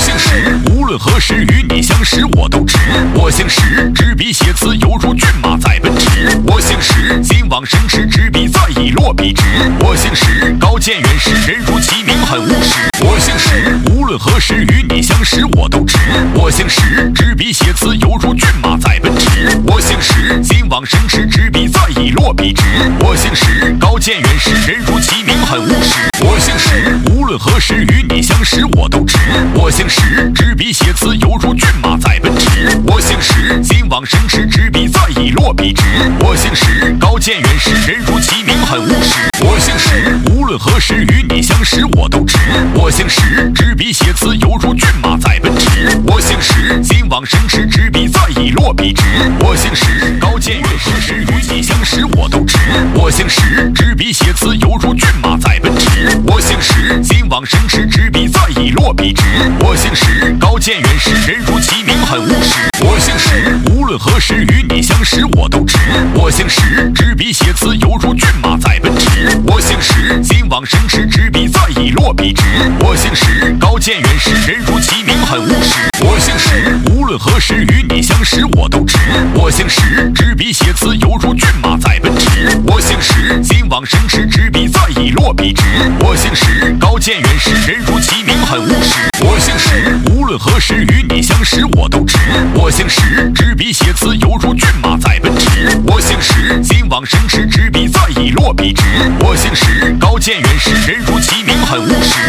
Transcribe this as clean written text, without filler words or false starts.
姓石，无论何时与你相识我都直。我姓石，执笔写词犹如骏马在奔驰。我姓石，心往生驰，执笔再已落笔直。我姓石，高见远识，人如其名很务实。我姓石，无论何时与你相识我都直。我姓石，执笔写词犹如骏马在奔驰。我姓石，心往生驰，执笔再已落笔直。我姓石，高见远识，人如其名很务实。我姓石，无论何时与你相识我都直。我姓石，执笔写词犹如骏马在奔驰。我姓石，心往生驰，执笔再已落笔直。我姓石，高见远识，人如其名很务实。我姓石，无论何时与你相识我都直。我姓石，执笔写词犹如骏马在奔驰。我姓石，心往生驰，执笔再已落笔直。我姓石，高见远识，与你相识我都直。我姓石，执笔写词犹如骏马在奔驰。我姓石，心往生驰，执笔再已落笔直。我姓石，高见远识，人如其名很务实。我姓石，无论何时与你相识我都直。我姓石，执笔写词犹如骏马在奔驰。我姓石，心往生驰，执笔再已落笔直。我姓石，高见远识，人如其名很务实。我姓石，无论何时与你相识我都直。我姓石，执笔写词犹如骏马在奔驰。我姓石，心往生驰，执笔再已落笔直。我姓石，高见远识，人如其名很务实。我姓石，无论何时与你相识我都直。我姓石，执笔写词犹如骏马在奔驰。我姓石，心往生驰，执笔再已落笔直。我姓石，高见远识，人如其名很务实。